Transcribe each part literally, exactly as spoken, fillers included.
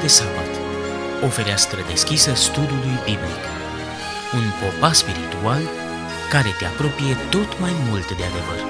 de sabat, o fereastră deschisă studiului biblic, un popas spiritual care te apropie tot mai mult de adevăr.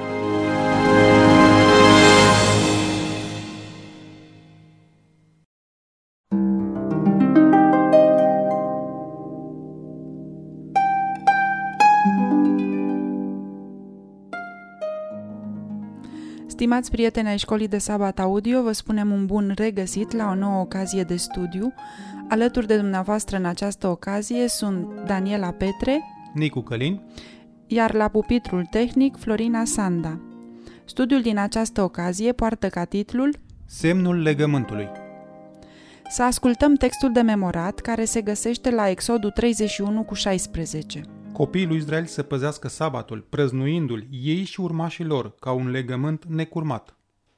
Stimați prieteni ai Școlii de Sabat Audio, vă spunem un bun regăsit la o nouă ocazie de studiu. Alături de dumneavoastră în această ocazie sunt Daniela Petre, Nicu Călin, iar la pupitrul tehnic Florina Sanda. Studiul din această ocazie poartă ca titlul Semnul legământului. Să ascultăm textul de memorat care se găsește la Exodul treizeci și unu cu șaisprezece. Copiii lui Israel să păzească sabatul, prăznuindu-l ei și urmașii lor, ca un legământ necurmat.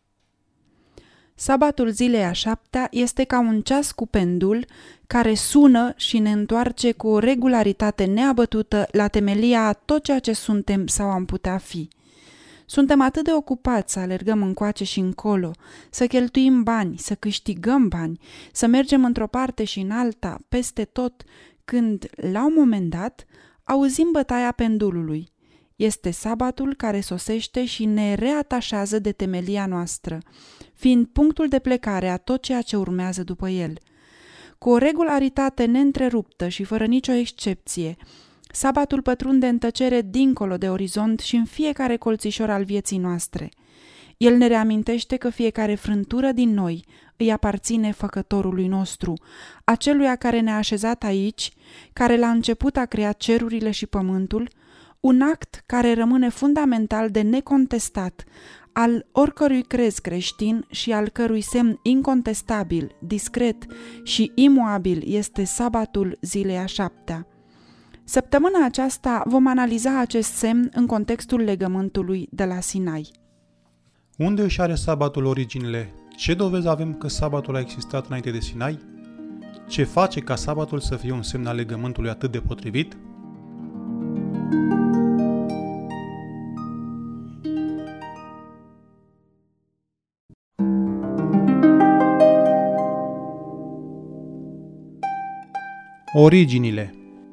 Sabatul zilei a șaptea este ca un ceas cu pendul care sună și ne întoarce cu o regularitate neabătută la temelia a tot ceea ce suntem sau am putea fi. Suntem atât de ocupați să alergăm încoace și încolo, să cheltuim bani, să câștigăm bani, să mergem într-o parte și în alta, peste tot, când, la un moment dat, auzim bătaia pendulului. Este sabatul care sosește și ne reatașează de temelia noastră, fiind punctul de plecare a tot ceea ce urmează după el. Cu o regularitate neîntreruptă și fără nicio excepție, sabatul pătrunde în tăcere dincolo de orizont și în fiecare colțișor al vieții noastre. El ne reamintește că fiecare frântură din noi îi aparține Făcătorului nostru, aceluia care ne-a așezat aici, care la început a creat cerurile și pământul, un act care rămâne fundamental de necontestat al oricărui crez creștin și al cărui semn incontestabil, discret și imuabil este sabatul zilei a șaptea. Săptămâna aceasta vom analiza acest semn în contextul legământului de la Sinai. Unde își are sabatul originile? Ce dovezi avem că sabatul a existat înainte de Sinai? Ce face ca sabatul să fie un semn al legământului atât de potrivit? Originile.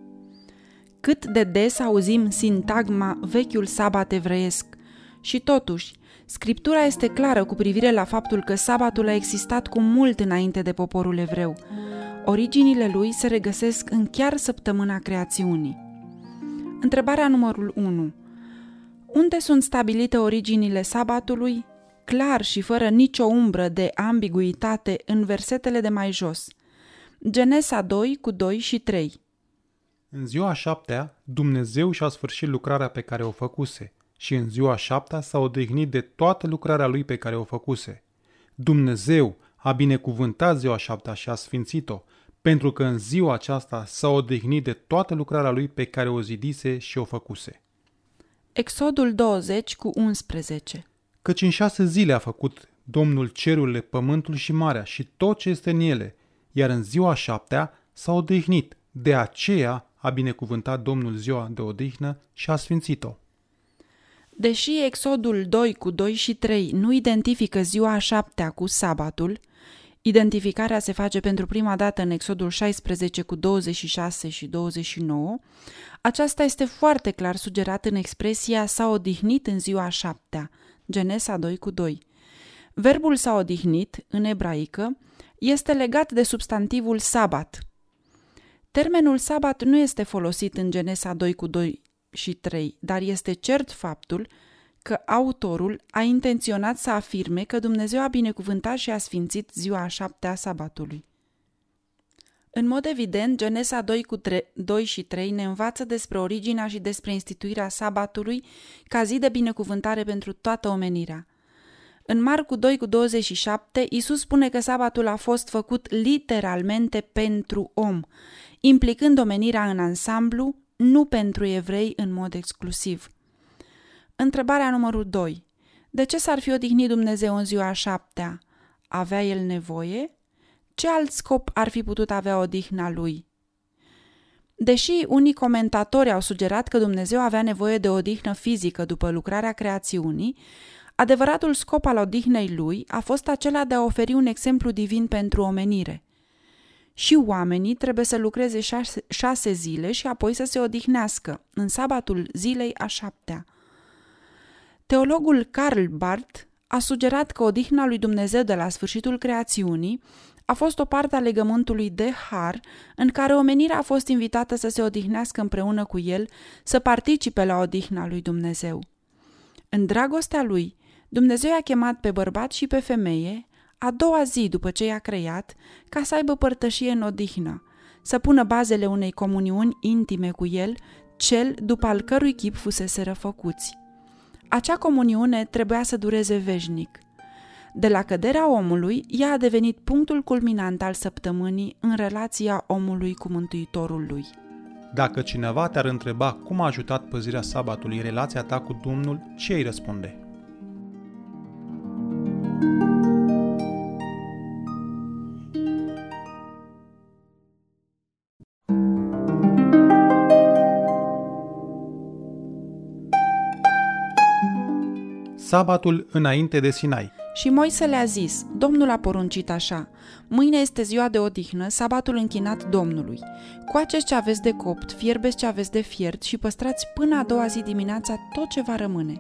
Cât de des auzim sintagma vechiul sabat evreiesc și totuși, Scriptura este clară cu privire la faptul că sabatul a existat cu mult înainte de poporul evreu. Originile lui se regăsesc în chiar săptămâna creațiunii. Întrebarea numărul unu. Unde sunt stabilite originile sabatului? Clar și fără nicio umbră de ambiguitate în versetele de mai jos. Genesa doi cu doi și trei. În ziua a șaptea, Dumnezeu și-a sfârșit lucrarea pe care o făcuse și în ziua a șaptea s-a odihnit de toată lucrarea lui pe care o făcuse. Dumnezeu a binecuvântat ziua a șaptea și a sfințit-o, pentru că în ziua aceasta s-a odihnit de toată lucrarea lui pe care o zidise și o făcuse. Exodul douăzeci cu unsprezece. Căci în șase zile a făcut Domnul cerurile, pământul și marea și tot ce este în ele, iar în ziua a șaptea s-a odihnit. De aceea a binecuvântat Domnul ziua de odihnă și a sfințit-o. Deși Exodul doi cu doi și trei nu identifică ziua a șaptea cu sabatul, identificarea se face pentru prima dată în Exodul șaisprezece cu douăzeci și șase și douăzeci și nouă, aceasta este foarte clar sugerat în expresia s-a odihnit în ziua a șaptea, Genesa doi cu doi. Verbul s-a odihnit, în ebraică, este legat de substantivul sabat. Termenul sabat nu este folosit în Genesa doi cu doi și trei, dar este cert faptul că autorul a intenționat să afirme că Dumnezeu a binecuvântat și a sfințit ziua a șaptea a sabatului. În mod evident, Genesa doi și trei ne învață despre originea și despre instituirea sabatului ca zi de binecuvântare pentru toată omenirea. În Marcu doi cu douăzeci și șapte, Iisus spune că sabatul a fost făcut literalmente pentru om, implicând omenirea în ansamblu, nu pentru evrei în mod exclusiv. Întrebarea numărul doi. De ce s-ar fi odihnit Dumnezeu în ziua a șaptea? Avea el nevoie? Ce alt scop ar fi putut avea odihna lui? Deși unii comentatori au sugerat că Dumnezeu avea nevoie de odihnă fizică după lucrarea creațiunii, adevăratul scop al odihnei lui a fost acela de a oferi un exemplu divin pentru omenire. Și oamenii trebuie să lucreze șase, șase zile și apoi să se odihnească, în sabatul zilei a șaptea. Teologul Karl Barth a sugerat că odihna lui Dumnezeu de la sfârșitul creațiunii a fost o parte a legământului de har în care omenirea a fost invitată să se odihnească împreună cu el, să participe la odihna lui Dumnezeu. În dragostea lui, Dumnezeu i-a chemat pe bărbat și pe femeie, a doua zi după ce i-a creat, ca să aibă părtășie în odihnă, să pună bazele unei comuniuni intime cu el, cel după al cărui chip fuseseră făcuți. Acea comuniune trebuia să dureze veșnic. De la căderea omului, ea a devenit punctul culminant al săptămânii în relația omului cu Mântuitorul lui. Dacă cineva te-ar întreba cum a ajutat păzirea sabatului relația ta cu Domnul, ce îi răspunde? Sabatul înainte de Sinai. Și Moise le-a zis, Domnul a poruncit așa, mâine este ziua de odihnă, sabatul închinat Domnului. Coaceți ce aveți de copt, fierbeți ce aveți de fiert și păstrați până a doua zi dimineața tot ce va rămâne.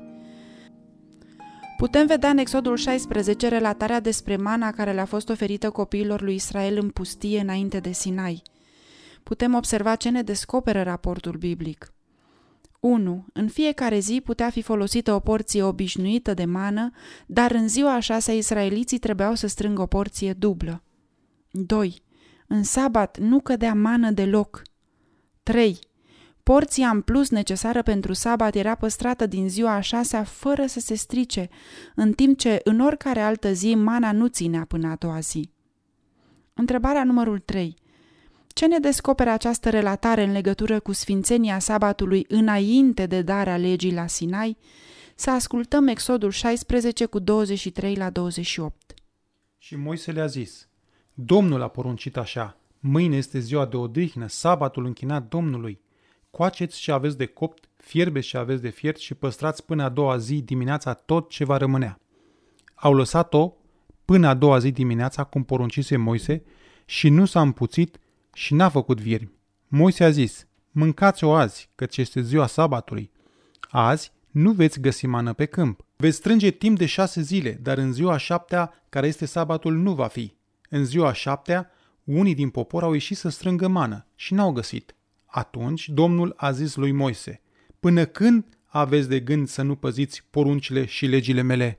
Putem vedea în Exodul șaisprezece relatarea despre mana care le-a fost oferită copiilor lui Israel în pustie înainte de Sinai. Putem observa ce ne descoperă raportul biblic. unu. În fiecare zi putea fi folosită o porție obișnuită de mană, dar în ziua a șasea israeliții trebuiau să strângă o porție dublă. doi. În sabat nu cădea mană deloc. trei. Porția în plus necesară pentru sabat era păstrată din ziua a șasea fără să se strice, în timp ce în oricare altă zi mana nu ținea până a doua zi. Întrebarea numărul trei. Ce ne descoperă această relatare în legătură cu sfințenia sabatului înainte de darea legii la Sinai? Să ascultăm Exodul șaisprezece cu douăzeci și trei la douăzeci și opt. Și Moise le-a zis, Domnul a poruncit așa, mâine este ziua de odihnă, sabatul închinat Domnului. Coaceți ce aveți de copt, fierbeți ce aveți de fiert și păstrați până a doua zi dimineața tot ce va rămânea. Au lăsat-o până a doua zi dimineața, cum poruncise Moise, și nu s-a împuțit și n-a făcut viermi. Moise a zis, mâncați-o azi, căci este ziua sabatului. Azi nu veți găsi mană pe câmp. Veți strânge timp de șase zile, dar în ziua a șaptea, care este sabatul, nu va fi. În ziua a șaptea, unii din popor au ieșit să strângă mană și n-au găsit. Atunci Domnul a zis lui Moise, până când aveți de gând să nu păziți poruncile și legile mele?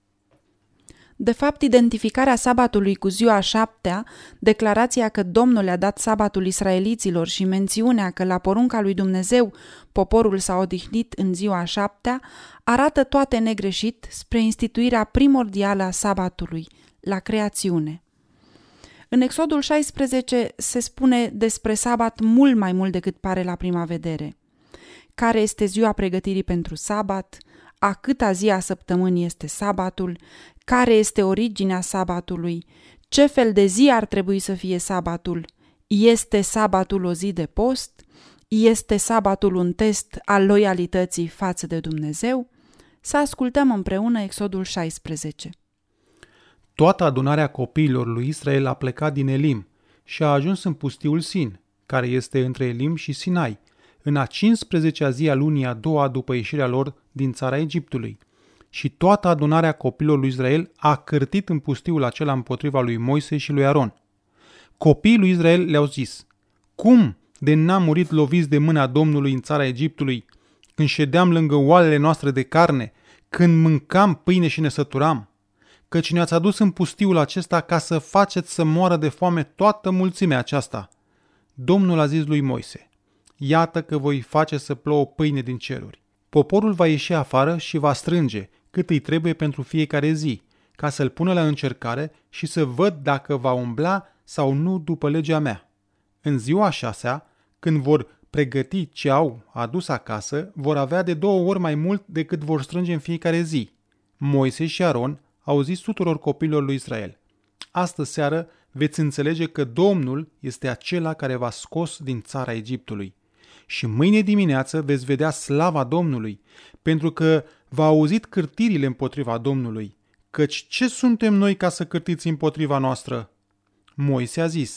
De fapt, identificarea sabatului cu ziua a șaptea, declarația că Domnul le-a dat sabatul israeliților și mențiunea că la porunca lui Dumnezeu poporul s-a odihnit în ziua a șaptea, arată toate negreșit spre instituirea primordială a sabatului, la creațiune. În Exodul șaisprezece se spune despre sabat mult mai mult decât pare la prima vedere. Care este ziua pregătirii pentru sabat? A câta zi a săptămânii este sabatul? Care este originea sabatului? Ce fel de zi ar trebui să fie sabatul? Este sabatul o zi de post? Este sabatul un test al loialității față de Dumnezeu? Să ascultăm împreună Exodul șaisprezece. Toată adunarea copiilor lui Israel a plecat din Elim și a ajuns în pustiul Sin, care este între Elim și Sinai, în a cincisprezecea zi a lunii a doua după ieșirea lor din țara Egiptului. Și toată adunarea copiilor lui Israel a cârtit în pustiul acela împotriva lui Moise și lui Aron. Copiii lui Israel le-au zis, cum de n-am murit loviți de mâna Domnului în țara Egiptului, când ședeam lângă oalele noastre de carne, când mâncam pâine și ne săturam? Căci ne-ați adus în pustiul acesta ca să faceți să moară de foame toată mulțimea aceasta. Domnul a zis lui Moise, iată că voi face să plouă pâine din ceruri. Poporul va ieși afară și va strânge cât îi trebuie pentru fiecare zi, ca să-l pună la încercare și să văd dacă va umbla sau nu după legea mea. În ziua a șasea, când vor pregăti ce au adus acasă, vor avea de două ori mai mult decât vor strânge în fiecare zi. Moise și Aron au zis tuturor copiilor lui Israel, astă seară veți înțelege că Domnul este acela care v-a scos din țara Egiptului. Și mâine dimineață veți vedea slava Domnului, pentru că v-a auzit cârtirile împotriva Domnului, căci ce suntem noi ca să cârtiți împotriva noastră? Moise a zis,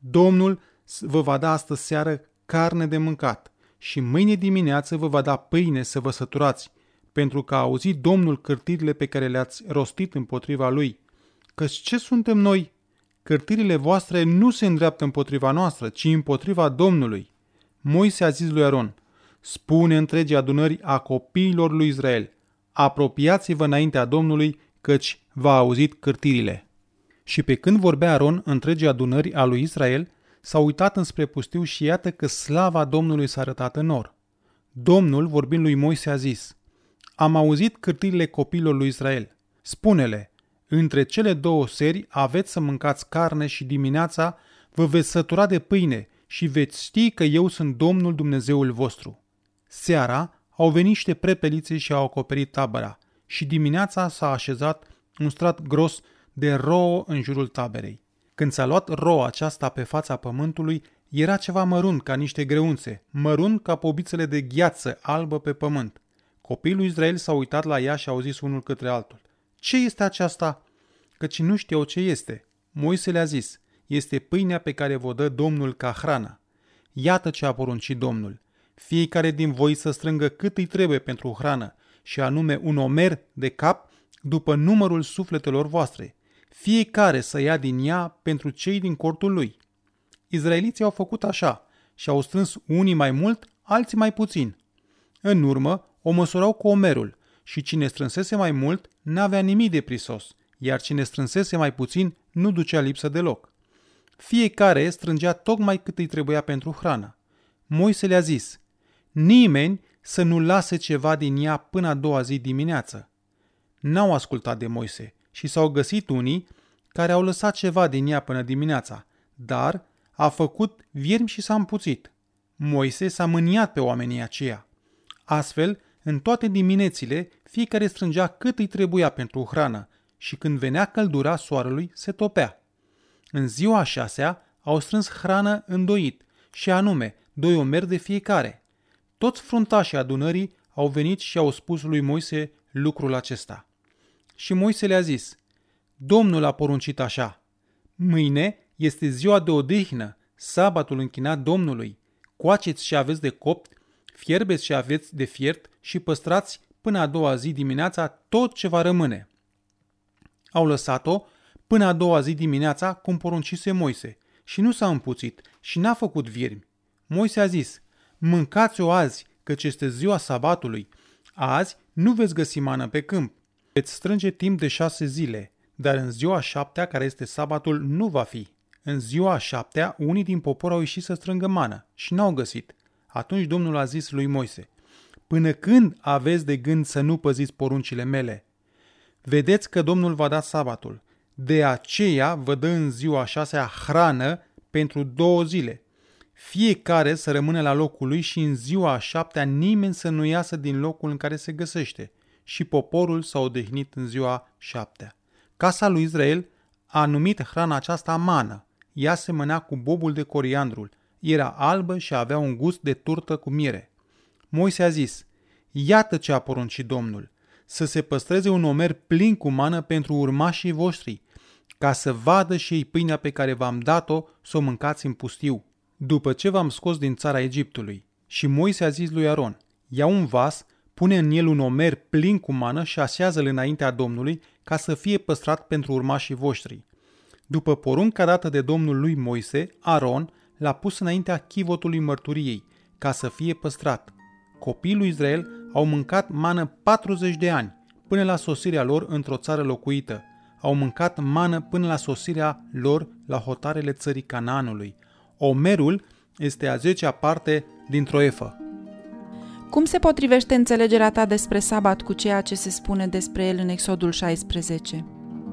Domnul vă va da astă seară carne de mâncat și mâine dimineață vă va da pâine să vă săturați, pentru că a auzit Domnul cârtirile pe care le-ați rostit împotriva lui. Căci ce suntem noi? Cârtirile voastre nu se îndreaptă împotriva noastră, ci împotriva Domnului. Moise a zis lui Aron: spune întregii adunări a copiilor lui Israel: apropiați-vă înaintea Domnului, căci v-a auzit cârtirile. Și pe când vorbea Aron întregii adunări a lui Israel, s-a uitat înspre pustiu și iată că slava Domnului s-a arătat în nor. Domnul, vorbind lui Moise, a zis: am auzit cârtirile copiilor lui Israel. Spune-le: între cele două seri aveți să mâncați carne și dimineața vă veți sătura de pâine și veți ști că eu sunt Domnul Dumnezeul vostru. Seara au venit niște prepelițe și au acoperit tabăra și dimineața s-a așezat un strat gros de rouă în jurul taberei. Când s-a luat roa aceasta pe fața pământului, era ceva mărunt ca niște greunțe, mărunt ca pobițele de gheață albă pe pământ. Copiii lui Israel s-au uitat la ea și au zis unul către altul: ce este aceasta? Căci nu știau ce este. Moise le-a zis: este pâinea pe care vă dă Domnul ca hrană. Iată ce a poruncit Domnul: fiecare din voi să strângă cât îi trebuie pentru hrană, și anume un omer de cap după numărul sufletelor voastre. Fiecare să ia din ea pentru cei din cortul lui. Izraeliții au făcut așa și au strâns unii mai mult, alții mai puțin. În urmă o măsurau cu omerul și cine strânsese mai mult n-avea nimic de prisos, iar cine strânsese mai puțin nu ducea lipsă deloc. Fiecare strângea tocmai cât îi trebuia pentru hrană. Moise le-a zis: nimeni să nu lase ceva din ea până a doua zi dimineață. N-au ascultat de Moise și s-au găsit unii care au lăsat ceva din ea până dimineața, dar a făcut viermi și s-a împuțit. Moise s-a mâniat pe oamenii aceia. Astfel, în toate diminețile, fiecare strângea cât îi trebuia pentru hrană și când venea căldura soarelui, se topea. În ziua a șasea au strâns hrană îndoit, și anume doi omeri de fiecare. Toți fruntașii adunării au venit și au spus lui Moise lucrul acesta. Și Moise le-a zis: Domnul a poruncit așa: mâine este ziua de odihnă, sabatul închinat Domnului. Coaceți și aveți de copt, fierbeți și aveți de fiert și păstrați până a doua zi dimineața tot ce va rămâne. Au lăsat-o până a doua zi dimineața cum poruncise Moise și nu s-a împuțit și n-a făcut viermi. Moise a zis: mâncați-o azi, căci este ziua sabatului. Azi nu veți găsi mană pe câmp. Veți strânge timp de șase zile, dar în ziua a șaptea, care este sabatul, nu va fi. În ziua a șaptea, unii din popor au ieșit să strângă mană și n-au găsit. Atunci Domnul a zis lui Moise: până când aveți de gând să nu păziți poruncile mele? Vedeți că Domnul va da sabatul. De aceea vă dă în ziua a șasea hrană pentru două zile. Fiecare să rămână la locul lui și în ziua a șaptea nimeni să nu iasă din locul în care se găsește. Și poporul s-a odihnit în ziua șaptea. Casa lui Israel a numit hrana aceasta mană. Ea semănea cu bobul de coriandrul. Era albă și avea un gust de turtă cu miere. Moise a zis: iată ce a poruncit Domnul: să se păstreze un omer plin cu mană pentru urmașii voștri, ca să vadă și ei pâinea pe care v-am dat-o să o mâncați în pustiu, după ce v-am scos din țara Egiptului. Și Moise a zis lui Aron: ia un vas, pune în el un omer plin cu mană și așează-l înaintea Domnului, ca să fie păstrat pentru urmașii voștri. După porunca dată de Domnul lui Moise, Aron l-a pus înaintea chivotului mărturiei, ca să fie păstrat. Copiii lui Israel au mâncat mană patruzeci de ani, până la sosirea lor într-o țară locuită. Au mâncat mană până la sosirea lor la hotarele țării Canaanului. Omerul este a zecea parte dintr-o efă. Cum se potrivește înțelegerea ta despre sabat cu ceea ce se spune despre el în Exodul șaisprezece?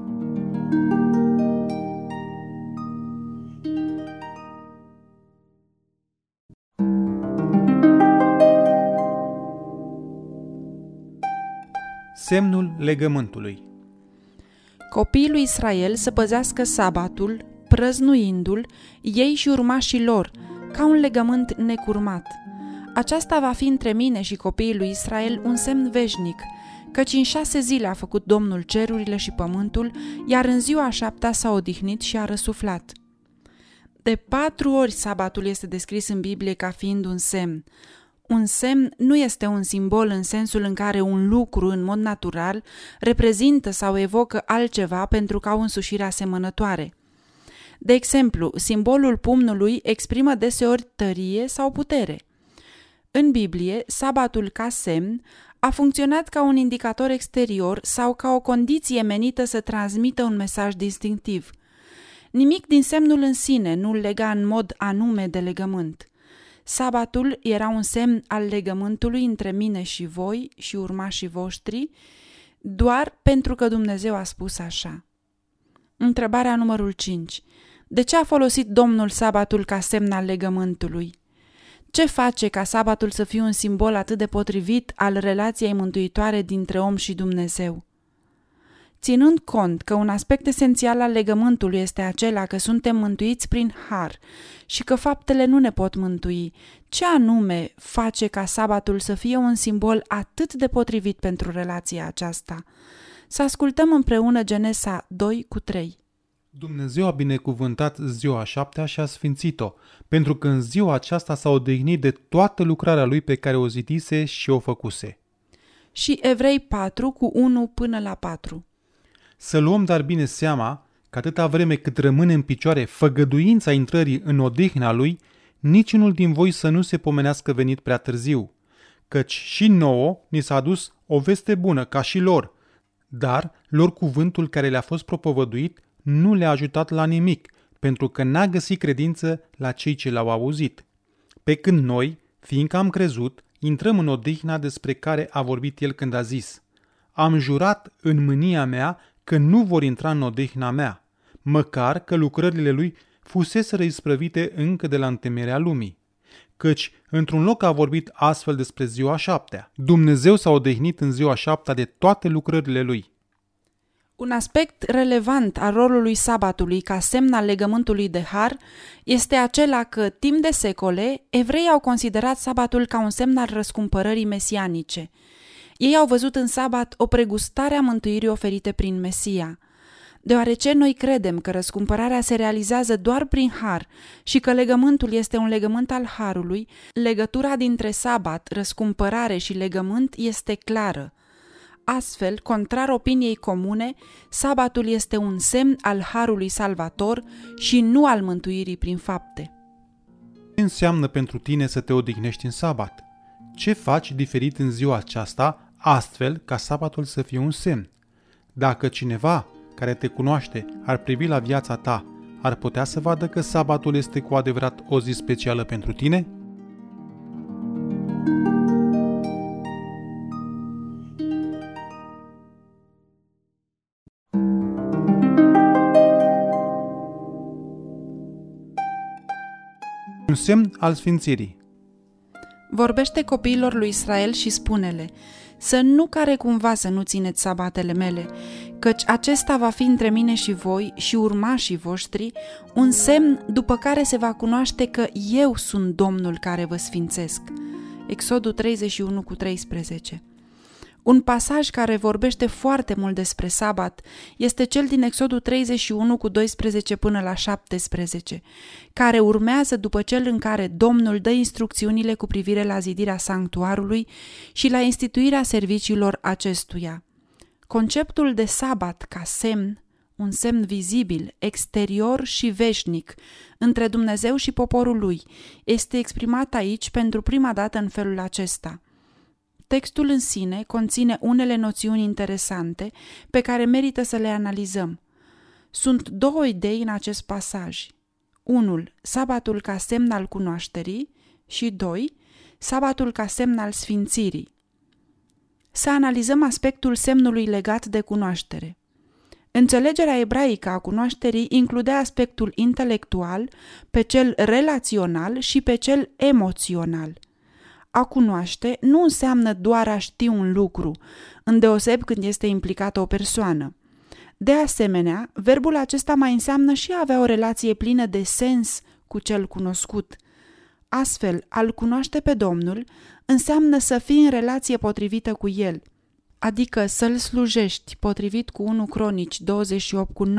Semnul legământului. Copiii lui Israel să păzească sabatul, prăznuindu-l, ei și urmașii lor, ca un legământ necurmat. Aceasta va fi între mine și copiii lui Israel un semn veșnic, căci în șase zile a făcut Domnul cerurile și pământul, iar în ziua a șaptea s-a odihnit și a răsuflat. De patru ori sabatul este descris în Biblie ca fiind un semn. Un semn nu este un simbol în sensul în care un lucru, în mod natural, reprezintă sau evocă altceva pentru ca o însușire asemănătoare. De exemplu, simbolul pumnului exprimă deseori tărie sau putere. În Biblie, sabatul ca semn a funcționat ca un indicator exterior sau ca o condiție menită să transmită un mesaj distinctiv. Nimic din semnul în sine nu-l lega în mod anume de legământ. Sabatul era un semn al legământului între mine și voi și urmașii voștri, doar pentru că Dumnezeu a spus așa. Întrebarea numărul cinci. De ce a folosit Domnul sabatul ca semn al legământului? Ce face ca sabatul să fie un simbol atât de potrivit al relației mântuitoare dintre om și Dumnezeu? Ținând cont că un aspect esențial al legământului este acela că suntem mântuiți prin har și că faptele nu ne pot mântui, ce anume face ca sabatul să fie un simbol atât de potrivit pentru relația aceasta? Să ascultăm împreună Genesa doi cu trei. Dumnezeu a binecuvântat ziua a șaptea și a sfințit-o, pentru că în ziua aceasta s-a odihnit de toată lucrarea lui pe care o zidise și o făcuse. Și Evrei patru cu unu până la patru. Să luăm dar bine seama că atâta vreme cât rămâne în picioare făgăduința intrării în odihna lui, niciunul din voi să nu se pomenească venit prea târziu, căci și nouă ni s-a adus o veste bună ca și lor, dar lor cuvântul care le-a fost propovăduit nu le-a ajutat la nimic, pentru că n-a găsit credință la cei ce l-au auzit. Pe când noi, fiindcă am crezut, intrăm în odihna despre care a vorbit el când a zis: am jurat în mânia mea că nu vor intra în odihna mea, măcar că lucrările lui fuseseră isprăvite încă de la întemeierea lumii. Căci într-un loc a vorbit astfel despre ziua șaptea. Dumnezeu s-a odihnit în ziua șaptea de toate lucrările lui. Un aspect relevant al rolului sabatului ca semn al legământului de har este acela că, timp de secole, evreii au considerat sabatul ca un semn al răscumpărării mesianice. Ei au văzut în sabat o pregustare a mântuirii oferite prin Mesia. Deoarece noi credem că răscumpărarea se realizează doar prin har și că legământul este un legământ al harului, legătura dintre sabat, răscumpărare și legământ este clară. Astfel, contrar opiniei comune, sabatul este un semn al harului salvator și nu al mântuirii prin fapte. Ce înseamnă pentru tine să te odihnești în sabat? Ce faci diferit în ziua aceasta, astfel ca sabatul să fie un semn? Dacă cineva care te cunoaște ar privi la viața ta, ar putea să vadă că sabatul este cu adevărat o zi specială pentru tine? Un semn al sfințirii. Vorbește copiilor lui Israel și spune-le: să nu care cumva să nu țineți sabatele mele, căci acesta va fi între mine și voi și urmașii voștri un semn după care se va cunoaște că eu sunt Domnul care vă sfințesc. Exodul treizeci și unu cu treisprezece. Un pasaj care vorbește foarte mult despre sabat este cel din Exodul treizeci și unu cu doisprezece până la șaptesprezece, care urmează după cel în care Domnul dă instrucțiunile cu privire la zidirea sanctuarului și la instituirea serviciilor acestuia. Conceptul de sabat ca semn, un semn vizibil, exterior și veșnic între Dumnezeu și poporul lui, este exprimat aici pentru prima dată în felul acesta. Textul în sine conține unele noțiuni interesante pe care merită să le analizăm. Sunt două idei în acest pasaj. Unul, sabatul ca semn al cunoașterii și doi, sabatul ca semn al sfințirii. Să analizăm aspectul semnului legat de cunoaștere. Înțelegerea ebraică a cunoașterii includea aspectul intelectual, pe cel relațional și pe cel emoțional. A cunoaște nu înseamnă doar a ști un lucru, îndeoseb când este implicată o persoană. De asemenea, verbul acesta mai înseamnă și a avea o relație plină de sens cu cel cunoscut. Astfel, a-L cunoaște pe Domnul înseamnă să fii în relație potrivită cu El, adică să-L slujești, potrivit cu unu Cronici douăzeci și opt cu nouă,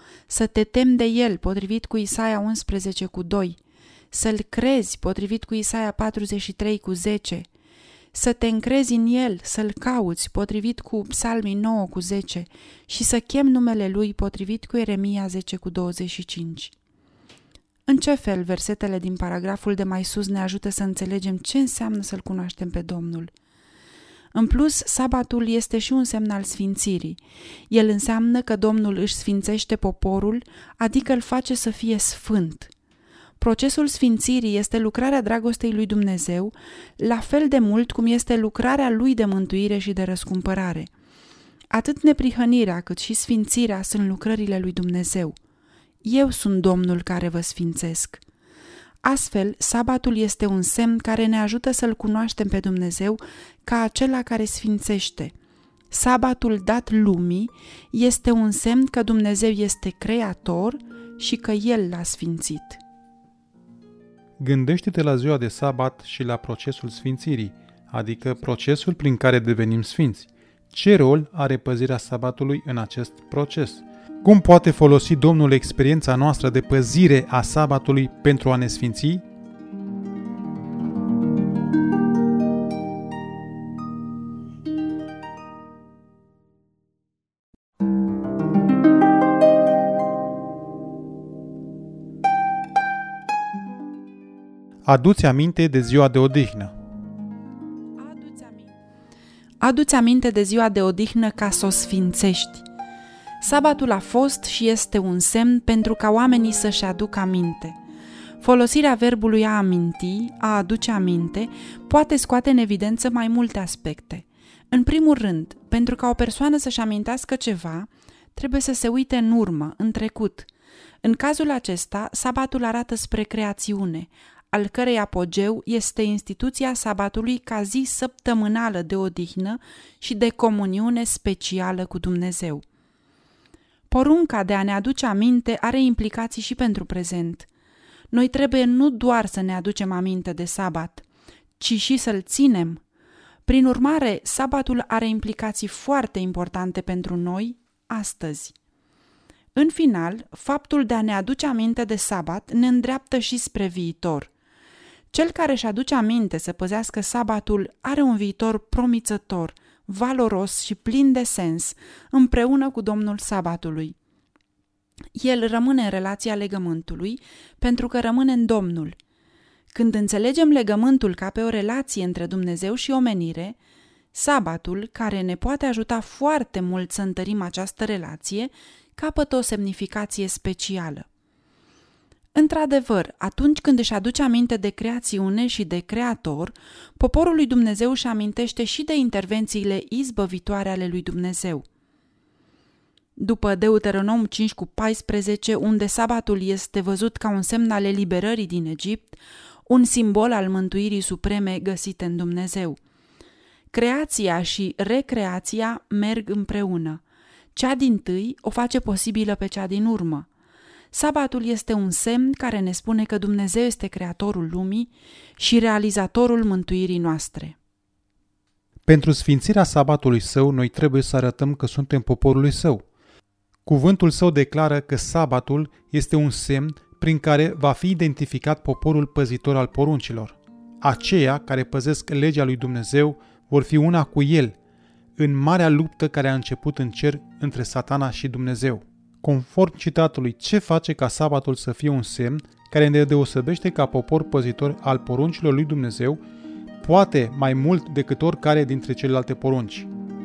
să te temi de el, potrivit cu Isaia unsprezece cu doi, să-l crezi, potrivit cu Isaia patruzeci și trei cu zece, să te încrezi în el, să-l cauți, potrivit cu Psalmii nouă cu zece, și să chem numele lui, potrivit cu Ieremia zece cu douăzeci și cinci. În ce fel versetele din paragraful de mai sus ne ajută să înțelegem ce înseamnă să-L cunoaștem pe Domnul? În plus, sabatul este și un semn al sfințirii. El înseamnă că Domnul își sfințește poporul, adică îl face să fie sfânt. Procesul sfințirii este lucrarea dragostei lui Dumnezeu, la fel de mult cum este lucrarea lui de mântuire și de răscumpărare. Atât neprihănirea cât și sfințirea sunt lucrările lui Dumnezeu. Eu sunt Domnul care vă sfințesc. Astfel, sabatul este un semn care ne ajută să-L cunoaștem pe Dumnezeu ca acela care sfințește. Sabatul dat lumii este un semn că Dumnezeu este creator și că El l-a sfințit. Gândește-te la ziua de sabat și la procesul sfințirii, adică procesul prin care devenim sfinți. Ce rol are păzirea sabatului în acest proces? Cum poate folosi Domnul experiența noastră de păzire a sabatului pentru a ne sfinți? Adu-ți aminte de ziua de odihnă. Adu-ți aminte. Adu-ți aminte de ziua de odihnă ca să o sfințești. Sabatul a fost și este un semn pentru ca oamenii să-și aducă aminte. Folosirea verbului a aminti, a aduce aminte, poate scoate în evidență mai multe aspecte. În primul rând, pentru ca o persoană să-și amintească ceva, trebuie să se uite în urmă, în trecut. În cazul acesta, sabatul arată spre creațiune, al cărei apogeu este instituția sabatului ca zi săptămânală de odihnă și de comuniune specială cu Dumnezeu. Porunca de a ne aduce aminte are implicații și pentru prezent. Noi trebuie nu doar să ne aducem aminte de sabat, ci și să-l ținem. Prin urmare, sabatul are implicații foarte importante pentru noi astăzi. În final, faptul de a ne aduce aminte de sabat ne îndreaptă și spre viitor. Cel care își aduce aminte să păzească sabatul are un viitor promițător, valoros și plin de sens, împreună cu Domnul sabatului. El rămâne în relația legământului, pentru că rămâne în Domnul. Când înțelegem legământul ca pe o relație între Dumnezeu și omenire, sabatul, care ne poate ajuta foarte mult să întărim această relație, capătă o semnificație specială. Într-adevăr, atunci când își aduce aminte de creațiune și de Creator, poporul lui Dumnezeu își amintește și de intervențiile izbăvitoare ale lui Dumnezeu. După Deuteronom cinci cu paisprezece, unde sabatul este văzut ca un semn al eliberării din Egipt, un simbol al mântuirii supreme găsite în Dumnezeu. Creația și recreația merg împreună. Cea dintâi o face posibilă pe cea din urmă. Sabatul este un semn care ne spune că Dumnezeu este creatorul lumii și realizatorul mântuirii noastre. Pentru sfințirea sabatului său, noi trebuie să arătăm că suntem poporul lui său. Cuvântul său declară că sabatul este un semn prin care va fi identificat poporul păzitor al poruncilor. Aceia care păzesc legea lui Dumnezeu vor fi una cu el, în marea luptă care a început în cer între Satana și Dumnezeu. Conform citatului, ce face ca sabatul să fie un semn care ne deosebește ca popor păzitor al poruncilor lui Dumnezeu, poate mai mult decât oricare dintre celelalte porunci.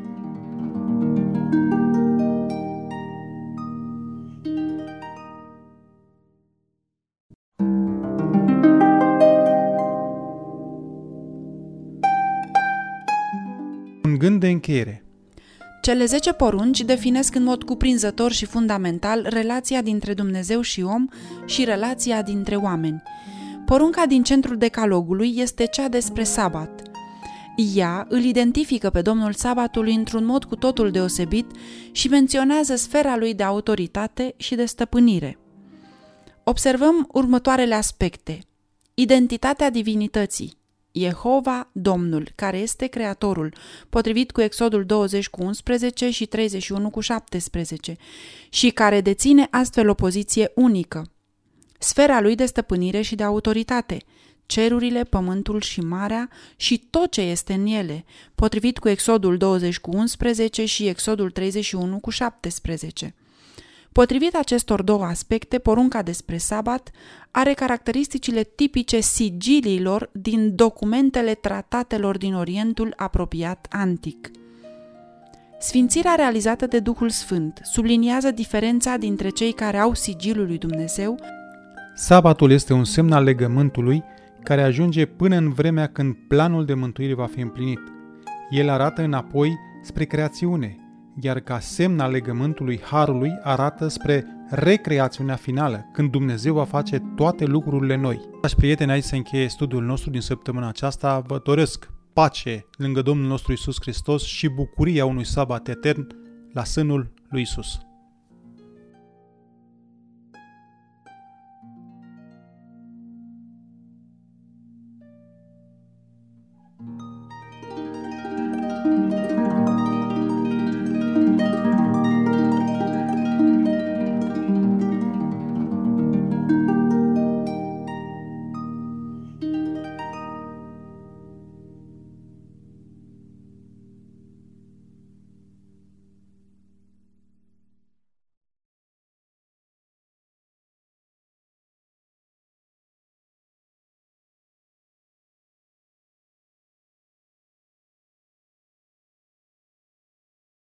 Un gând de încheiere. Cele zece porunci definesc în mod cuprinzător și fundamental relația dintre Dumnezeu și om și relația dintre oameni. Porunca din centrul decalogului este cea despre sabat. Ea îl identifică pe Domnul sabatului într-un mod cu totul deosebit și menționează sfera lui de autoritate și de stăpânire. Observăm următoarele aspecte. Identitatea divinității. Jehova, Domnul, care este Creatorul, potrivit cu Exodul douăzeci cu unsprezece și treizeci și unu cu șaptesprezece, și care deține astfel o poziție unică. Sfera lui de stăpânire și de autoritate, cerurile, pământul și marea și tot ce este în ele, potrivit cu Exodul douăzeci cu unsprezece și Exodul treizeci și unu cu șaptesprezece. Potrivit acestor două aspecte, porunca despre sabat are caracteristicile tipice sigiliilor din documentele tratatelor din Orientul apropiat antic. Sfințirea realizată de Duhul Sfânt subliniază diferența dintre cei care au sigiliul lui Dumnezeu. Sabatul este un semn al legământului care ajunge până în vremea când planul de mântuire va fi împlinit. El arată înapoi spre creațiune, iar ca semn al legământului harului arată spre recreațiunea finală, când Dumnezeu va face toate lucrurile noi. Dragi prieteni, aici se încheie studiul nostru din săptămâna aceasta. Vă doresc pace lângă Domnul nostru Iisus Hristos și bucuria unui sabat etern la sânul lui Iisus.